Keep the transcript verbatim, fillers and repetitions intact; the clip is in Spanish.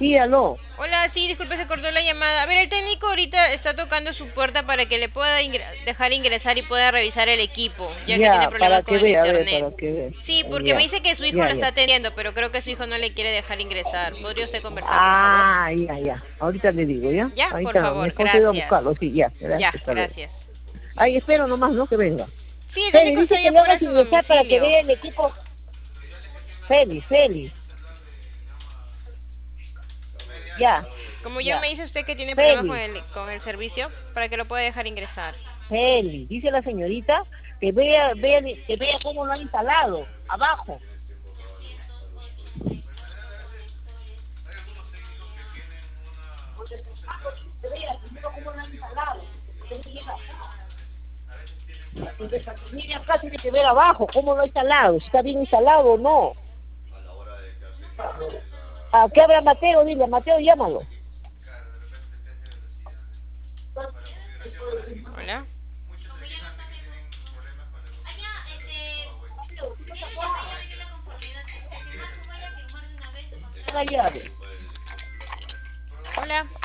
Sí, aló. Hola, sí, disculpe, se cortó la llamada. A ver, el técnico ahorita está tocando su puerta para que le pueda ingre- dejar ingresar y pueda revisar el equipo, ya que tiene Ya, problemas para con que el vea, a ver, internet. para que vea. Sí, porque me Ya, dice que su hijo ya, lo está ya. atendiendo, pero creo que su hijo no le quiere dejar ingresar. ¿Podría usted conversar, por favor? Ah, ya, ya. Ahorita le digo, ¿ya? Ya, por Ahorita mi favor, esposo iba a buscarlo, gracias. sí, ya. Ya, Gracias, hasta luego. gracias. Ay, espero nomás, ¿no? Que venga. Sí, el Feli, técnico dice está que ya le fuera de hagas su ingresar para que domicilio. vea el equipo. Feli, Feli. Ya, Como ya ya. me dice usted que tiene problemas con Feli, el, con el servicio, para que lo pueda dejar ingresar. Feli. Dice la señorita que vea, vea, que vea cómo lo han instalado. Abajo. Que vea primero cómo lo han instalado. Que no llega acá. Entonces, para que viene acá tiene que ver abajo cómo lo ha instalado. Si está bien instalado o no. ¿A qué habla Mateo? Dile, Mateo, llámalo. Hola. La llave. Hola.